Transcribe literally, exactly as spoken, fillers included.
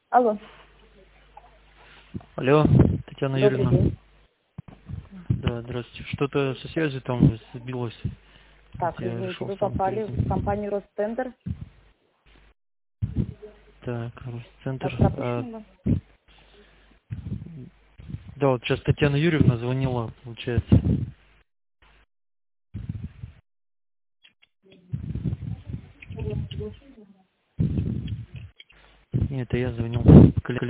Алло. Алло, Татьяна Добрый Юрьевна. день. Да, здравствуйте. Что-то со связью там сбилось. Так, Я извините, решил вы сам попали в перезвонить. компанию Ростендер. Так, Вас центр. А, пропущено, да? да, вот сейчас Татьяна Юрьевна звонила, получается. Нет, это я звонил.